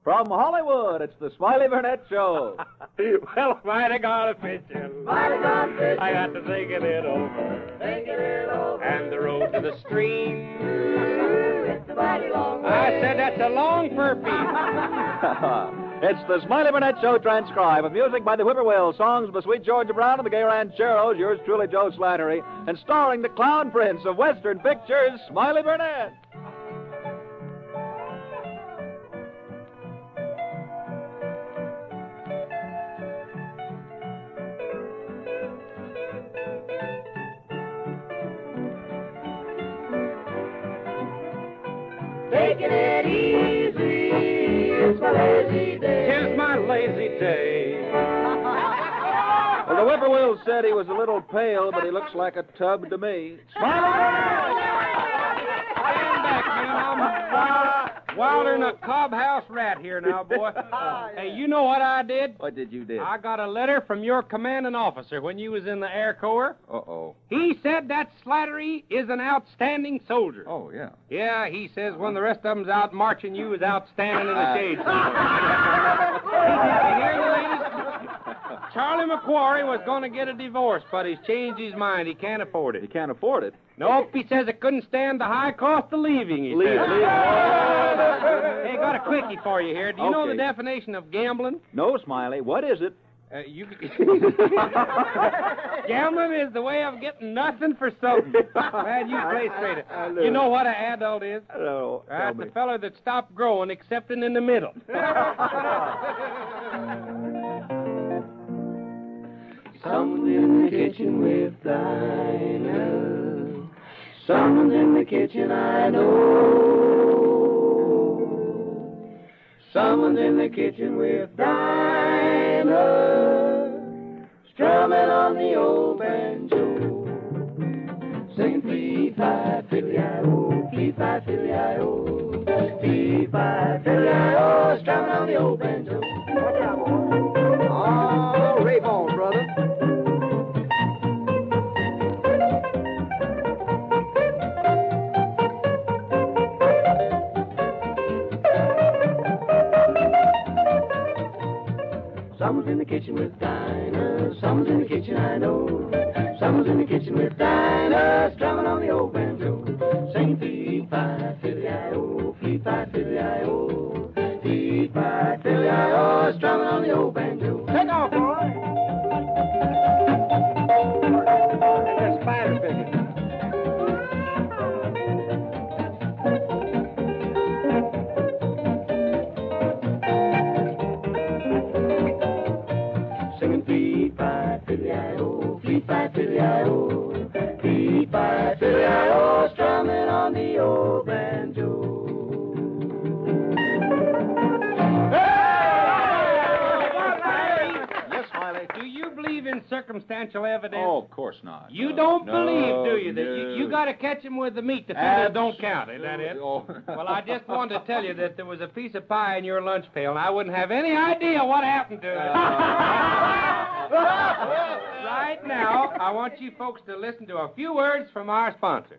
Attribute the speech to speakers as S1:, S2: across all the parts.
S1: From Hollywood, it's the Smiley Burnett Show.
S2: Well, mighty gone fishing.
S3: Mighty gone fishing.
S2: I got to thinking it over. And the road to the stream.
S3: It's a mighty long way.
S2: I said that's a long furphy.
S1: It's the Smiley Burnett Show transcribed with music by the Whippoorwills, songs by Sweet Georgia Brown and the Gay Rancheros, yours truly, Joe Slattery, and starring the clown prince of Western pictures, Smiley Burnett.
S3: Taking it easy, it's my lazy day.
S2: Here's my lazy day.
S1: Well, the Whippoorwills said he was a little pale, but he looks like a tub to me. Smiley!
S2: Stand back, man. I'm wilder than a clubhouse rat here now, boy. Hey, you know what I did?
S1: What did you do?
S2: I got a letter from your commanding officer when you was in the Air Corps.
S1: Uh-oh.
S2: He said that Slattery is an outstanding soldier.
S1: Oh, yeah.
S2: Yeah, he says when the rest of them's out marching, you is outstanding in the shade. You hear the ladies? Charlie McQuarrie was going to get a divorce, but he's changed his mind. He can't afford it.
S1: He can't afford it.
S2: Nope, he says it couldn't stand the high cost of leaving, he
S1: Leave.
S2: says. Hey, got a quickie for you here. Do you know the definition of gambling?
S1: No, Smiley. What is it?
S2: Gambling is the way of getting nothing for something. Man, you play straight. You know what an adult is?
S1: No.
S2: That's the feller that stopped growing, excepting in the middle.
S3: Someone's in the kitchen with Dinah. Someone's in the kitchen, I know. Someone's in the kitchen with Dinah, strumming on the old banjo, singing flee-fi, fiddly-I-O, flee-fi, fiddly-I-O, flee-fi, fiddly-I-O, strumming on the old banjo. What's up, boy? Oh, rave on, brother. Someone's in the kitchen with Dinah. Someone's in the kitchen, I know. Someone's in the kitchen with Dinah, strumming on the old banjo, singing flee-fi, fiddly-I-O, flee-fi, fiddly-I-O, flee-fi, fiddly-I-O, strumming on the old banjo. Take off, boy. That's spider picking. Flee-fi, fiddly-I-O, flee-fi, fiddly-I-O, flee-fi, fiddly-I-O, strumming on the old banjo.
S1: Yes, Smiley.
S2: Do you believe in circumstantial evidence?
S1: Oh, of course not.
S2: You don't believe, do you? That
S1: no.
S2: you got to catch him with the meat. The feathers don't count. Is that it?
S1: Oh.
S2: Well, I just wanted to tell you that there was a piece of pie in your lunch pail, and I wouldn't have any idea what happened to it. Right now, I want you folks to listen to a few words from our sponsor.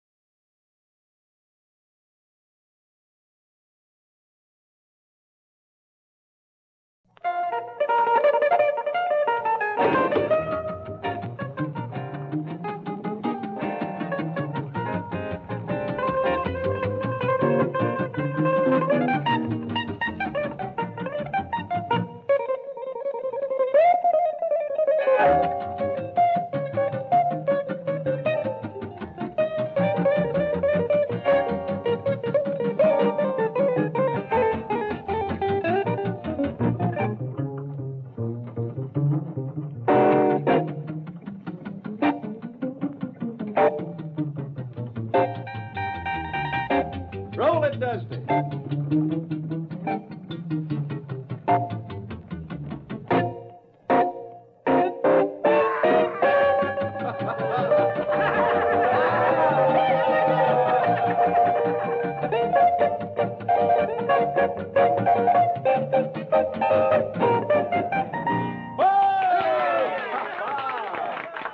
S1: Roll it, Dusty.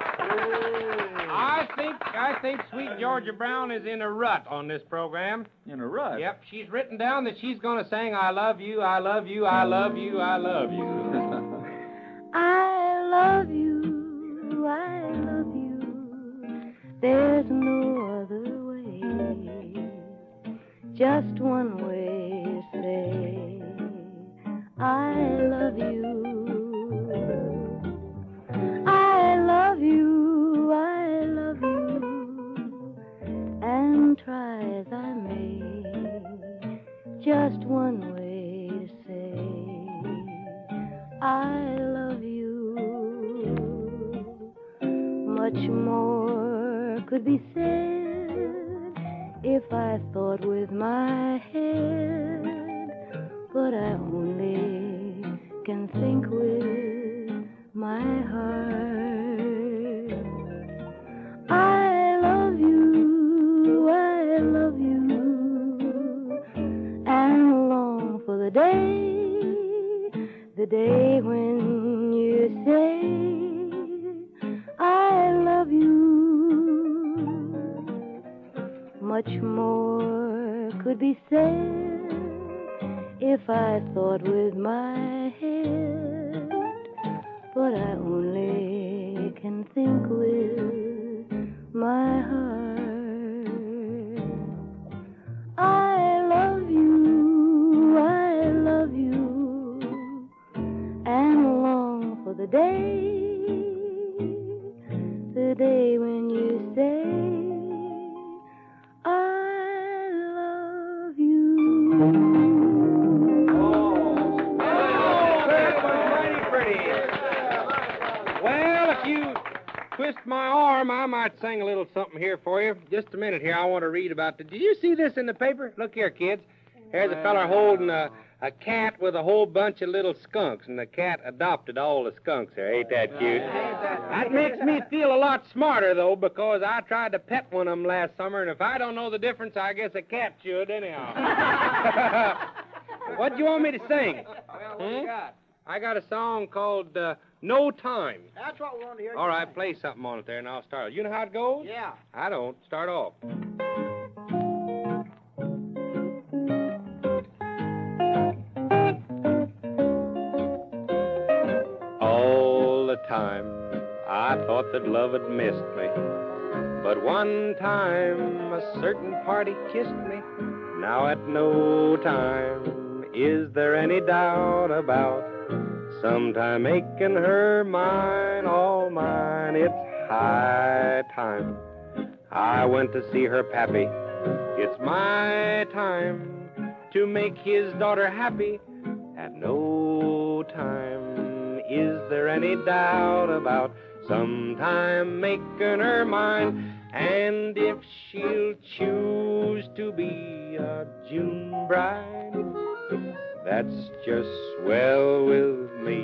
S2: I think Sweet Georgia Brown is in a rut on this program.
S1: In a rush?
S2: Yep, she's written down that she's going to sing I love you, I love you, I love you, I love you.
S4: I love you, I love you. There's no other way. Just one way to say I love you. I love you, I love you. And try as I may, just one way to say I love you. Much more could be said if I thought with my head, but I only can think with my heart. I love you, I love you, and long for the day when you say I love you. Much more could be said if I thought with my head, but I only can think with my heart. I love you, and long for the day when you say I love you.
S2: Mighty pretty. Well, if you twist my arm, I might sing a little something here for you. Just a minute here, I want to read about it. Did you see this in the paper? Look here, kids. Here's a feller holding a cat with a whole bunch of little skunks, and the cat adopted all the skunks there. Ain't that cute? That makes me feel a lot smarter, though, because I tried to pet one of them last summer, and if I don't know the difference, I guess a cat should anyhow. What do you want me to sing?
S5: Well, what you got?
S2: I got a song called No Time.
S5: That's what we want to hear.
S2: All right, play something on it there, and I'll start. You know how it goes?
S5: Yeah.
S2: I don't. Start off. All the time I thought that love had missed me, but one time a certain party kissed me. Now at no time is there any doubt about sometime making her mine, all mine. It's high time I went to see her pappy. It's my time to make his daughter happy. At no time is there any doubt about sometime making her mine. And if she'll choose to be a June bride, that's just swell with me.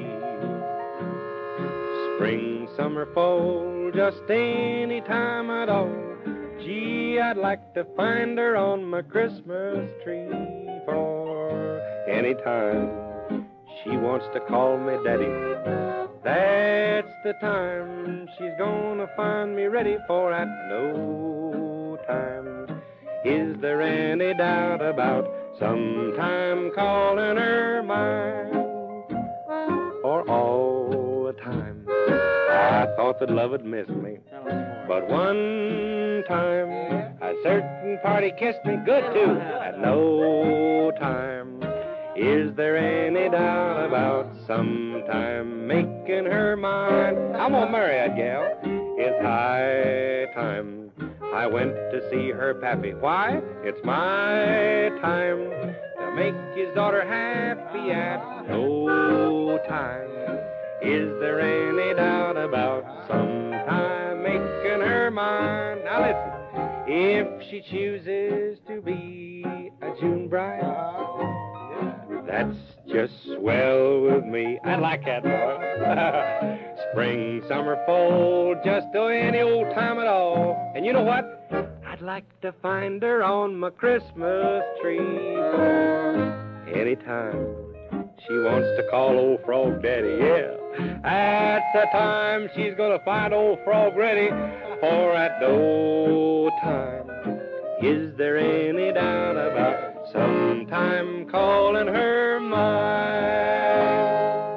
S2: Spring, summer, fall, just any time at all. Gee, I'd like to find her on my Christmas tree. For any time she wants to call me daddy, that's the time she's gonna find me ready. For at no time is there any doubt about sometime calling her mine. For all the time I thought that love had missed me, but one time a certain party kissed me good too. At no time is there any doubt about sometime making her mine. I'm gonna marry that gal. It's high time I went to see her pappy. Why? It's my time to make his daughter happy. At no time is there any doubt about sometime making her mine. Now listen, if she chooses to be a June bride, that's just swell with me. I like that, boy. Spring, summer, fall, just any old time at all. And you know what? I'd like to find her on my Christmas tree. For any time she wants to call old Frog Daddy, yeah. That's the time she's gonna find old Frog ready. For at no time Is there any doubt about sometime calling her mine?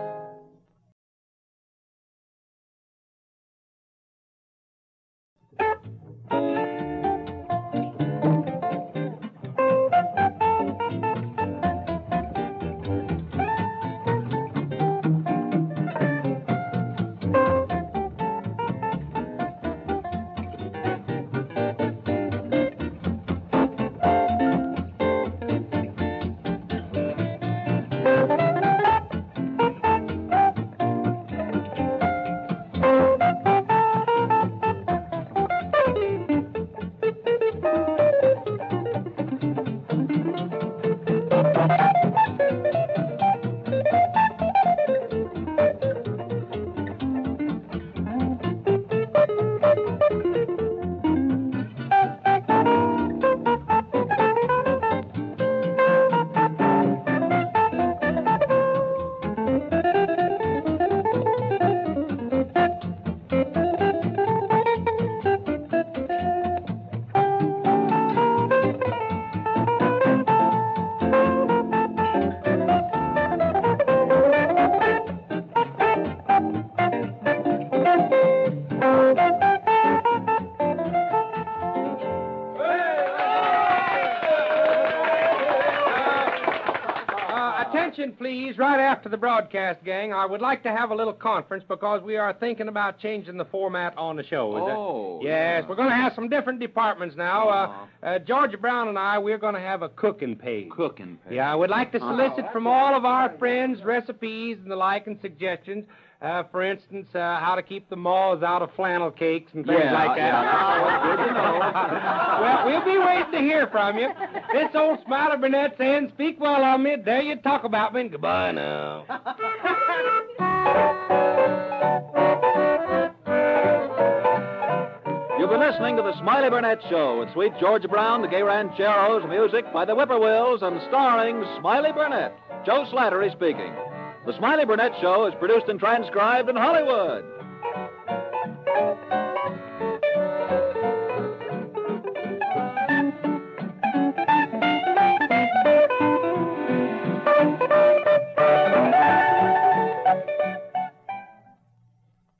S2: Attention, please. Right after the broadcast, gang, I would like to have a little conference because we are thinking about changing the format on the show. Yes, we're going to have some different departments now. Georgia Brown and I, we're going to have a cooking page.
S1: Cooking page.
S2: Yeah, I would like to solicit from all of our friends recipes and the like and suggestions. For instance, how to keep the moths out of flannel cakes and things like that.
S1: Yeah, good to know.
S2: Well, we'll be waiting to hear from you. This old Smiley Burnett saying, speak well of me, dare you talk about me, and goodbye now.
S1: You've been listening to the Smiley Burnett Show with Sweet Georgia Brown, the Gay Rancheros, music by the Whippoorwills, and starring Smiley Burnett. Joe Slattery speaking. The Smiley Burnett Show is produced and transcribed in Hollywood.